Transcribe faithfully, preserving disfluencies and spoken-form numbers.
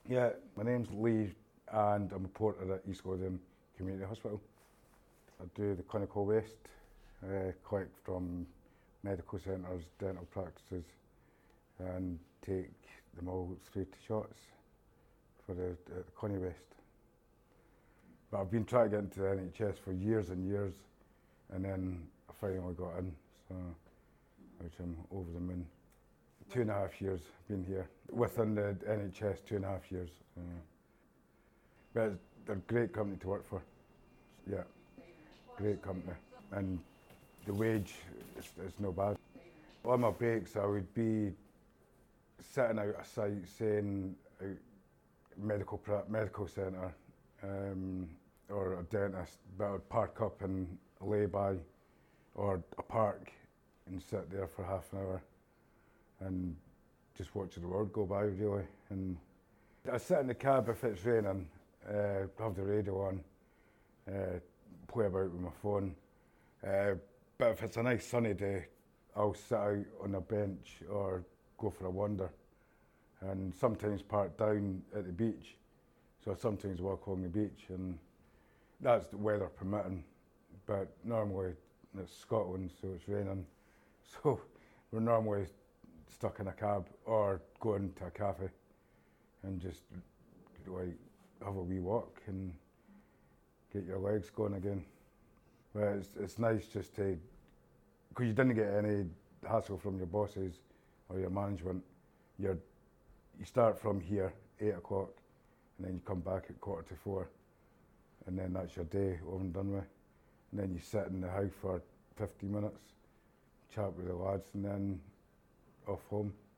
Yeah, my name's Lee and I'm a porter at East Lothian Community Hospital. I do the clinical waste, uh, collect from medical centres, dental practices and take them all through to shots for the, the clinic waste. But I've been trying to get into the N H S for years and years and then I finally got in, so which I'm over the moon. Two and a half years been here, within the N H S, two and a half years. Uh, but they're a great company to work for, yeah, great company. And the wage is, is no bad. On my breaks I would be sitting out a site saying a medical, medical centre um, or a dentist, but I'd park up and lay by or a park and sit there for half an hour and just watch the world go by really. And I sit in the cab if it's raining, uh, have the radio on, uh, play about with my phone. Uh, but if it's a nice sunny day, I'll sit out on a bench or go for a wander. And sometimes park down at the beach. So I sometimes walk along the beach and that's the weather permitting. But normally it's Scotland, so it's raining. So we're normally stuck in a cab or going to a cafe and just like have a wee walk and get your legs going again. But it's, it's nice just to, because you didn't get any hassle from your bosses or your management. You're, you start from here, eight o'clock, and then you come back at quarter to four, and then that's your day over and done with. And then you sit in the house for fifty minutes, chat with the lads, and then off home.